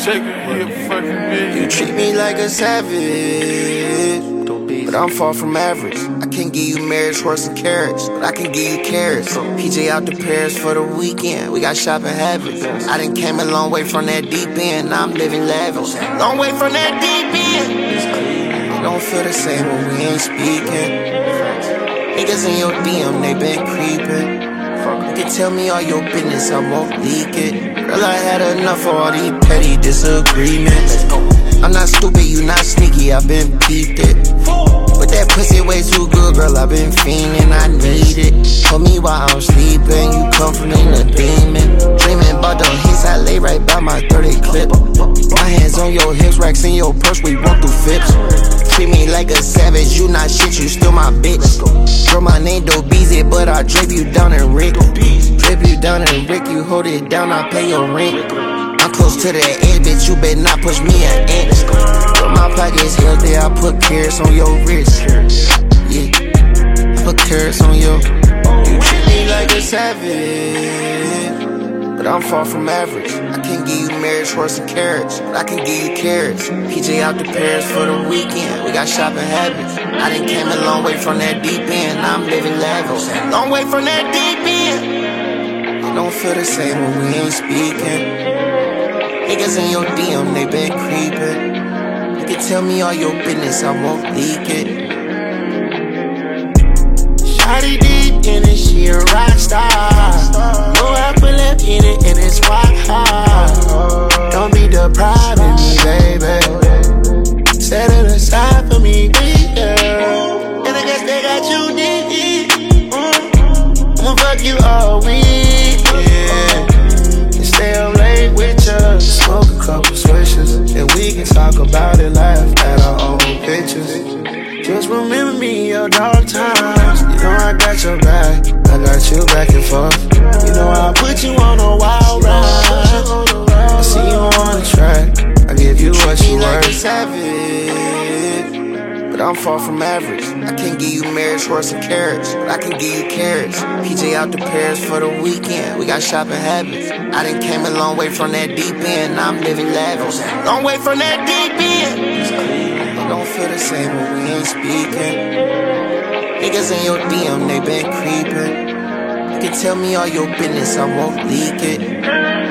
You treat me like a savage, but I'm far from average. I can't give you marriage, horse, and carriage, but I can give you carrots. PJ out to Paris for the weekend, we got shopping habits. I done came a long way from that deep end, now I'm living lavish. Long way from that deep end. Don't feel the same when we ain't speaking. Niggas in your DM, they been creeping. You can tell me all your business, I won't leak it. Girl, I had enough of all these petty disagreements. I'm not stupid, you not sneaky, I been peeped it. But that pussy way too good, girl, I been fiending, I need it. For me while I'm sleeping, you comforting a demon. Dreaming about the hits, I lay right by my 30 clip. My hands on your hips, racks in your purse, we walk through flips. Treat me like a savage, you not shit, you still my bitch. Girl, my name Dobeezy, but I drape you down in Rick. Drape you down in Rick, you hold it down, I pay your rent. I'm close to the edge, bitch, you better not push me an inch. Girl, my pockets healthy, I put carrots on your wrist. Yeah, I put carrots on your. You treat me like a savage, but I'm far from average. I can't give you marriage, horse, and carriage, but I can give you carrots. PJ out to Paris for the weekend, we got shopping habits. I done came a long way from that deep end, now I'm living lavish. Long way from that deep end. Don't feel the same when we ain't speaking. Niggas in your DM, they been creeping. You can tell me all your business, I won't leak it. Shawty deep in it, she a rock star. No, I pull up in it and it's rock hard. Don't be depriving me, baby. Set it aside for me, girl. And I guess they got you deep. I'ma fuck you all week, yeah. And stay up late with ya. Smoke a couple swishes, and we can talk about it, laugh at our own pictures. Just remember me in your dark times. You know I got your back, I got you back and forth. You know I'll put you on a wild ride. I see you on the track, I give you what you like a worth. savage, but I'm far from average. I can't give you marriage, horse, and carriage, but I can give you carrots. PJ out to Paris for the weekend, we got shopping habits. I done came a long way from that deep end, now I'm living lavish. Long way from that deep end. Don't feel the same when we ain't speaking. Niggas in your DM, they been creeping. You can tell me all your business, I won't leak it.